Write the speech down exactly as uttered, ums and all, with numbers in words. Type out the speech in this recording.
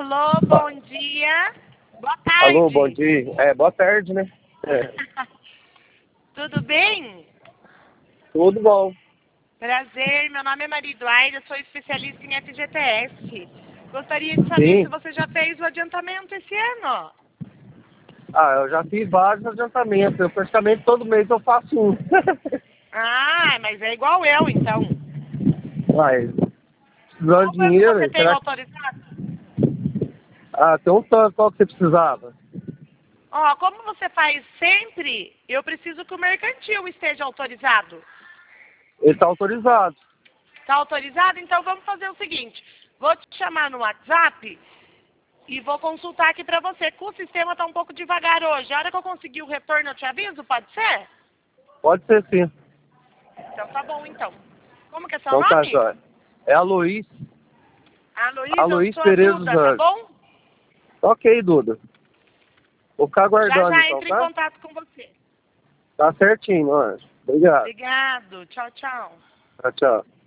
Alô, bom dia. Boa tarde. Alô, bom dia. É, boa tarde, né? É. Tudo bem? Tudo bom. Prazer, meu nome é Maria Eduarda, sou especialista em F G T S. Gostaria de saber Sim. se você já fez o adiantamento esse ano. Ah, eu já fiz vários adiantamentos. Eu praticamente todo mês eu faço um. Ah, mas é igual eu, então. Mas, precisando Qual de banco dinheiro, você tem será que... autorizado? Ah, tem um tanto. Qual que você precisava? Ó, como você faz sempre, eu preciso que o mercantil esteja autorizado. Ele tá autorizado. Está autorizado? Então vamos fazer o seguinte. Vou te chamar no WhatsApp e vou consultar aqui para você. Que o sistema está um pouco devagar hoje. A hora que eu conseguir o retorno, eu te aviso, pode ser? Pode ser sim. Então tá bom, então. Como que é seu Então tá, nome? Jóia. É a Luiz. A Luísa, eu Aloysio sou a Pereira dos Duda, tá Anjos. bom? Ok, Duda. Vou ficar Já aguardando já então, entro em tá? contato com você. Tá certinho, Anjo. Obrigado. Obrigado. Tchau, tchau. Tchau, tchau.